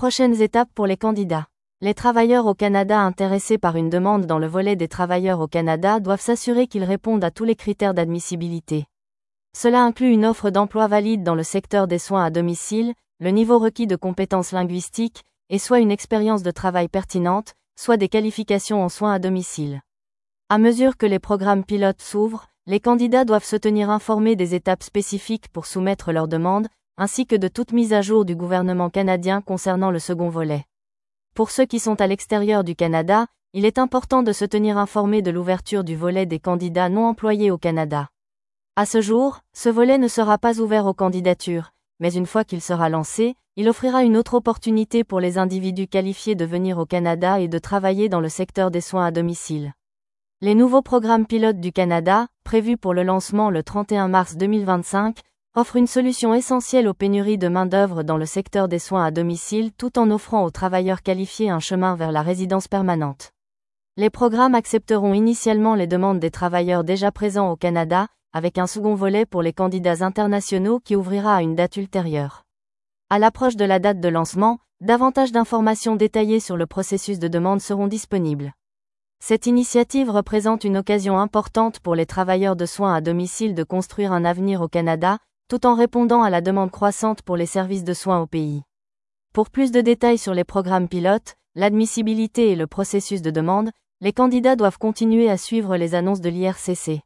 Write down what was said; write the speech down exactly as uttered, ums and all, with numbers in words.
Prochaines étapes pour les candidats. Les travailleurs au Canada intéressés par une demande dans le volet des travailleurs au Canada doivent s'assurer qu'ils répondent à tous les critères d'admissibilité. Cela inclut une offre d'emploi valide dans le secteur des soins à domicile, le niveau requis de compétences linguistiques, et soit une expérience de travail pertinente, soit des qualifications en soins à domicile. À mesure que les programmes pilotes s'ouvrent, les candidats doivent se tenir informés des étapes spécifiques pour soumettre leur demande, ainsi que de toute mise à jour du gouvernement canadien concernant le second volet. Pour ceux qui sont à l'extérieur du Canada, il est important de se tenir informé de l'ouverture du volet des candidats non employés au Canada. À ce jour, ce volet ne sera pas ouvert aux candidatures, mais une fois qu'il sera lancé, il offrira une autre opportunité pour les individus qualifiés de venir au Canada et de travailler dans le secteur des soins à domicile. Les nouveaux programmes pilotes du Canada, prévus pour le lancement le trente et un mars deux mille vingt-cinq, offrent une solution essentielle aux pénuries de main-d'œuvre dans le secteur des soins à domicile tout en offrant aux travailleurs qualifiés un chemin vers la résidence permanente. Les programmes accepteront initialement les demandes des travailleurs déjà présents au Canada, avec un second volet pour les candidats internationaux qui ouvrira à une date ultérieure. À l'approche de la date de lancement, davantage d'informations détaillées sur le processus de demande seront disponibles. Cette initiative représente une occasion importante pour les travailleurs de soins à domicile de construire un avenir au Canada, tout en répondant à la demande croissante pour les services de soins au pays. Pour plus de détails sur les programmes pilotes, l'admissibilité et le processus de demande, les candidats doivent continuer à suivre les annonces de l'I R C C.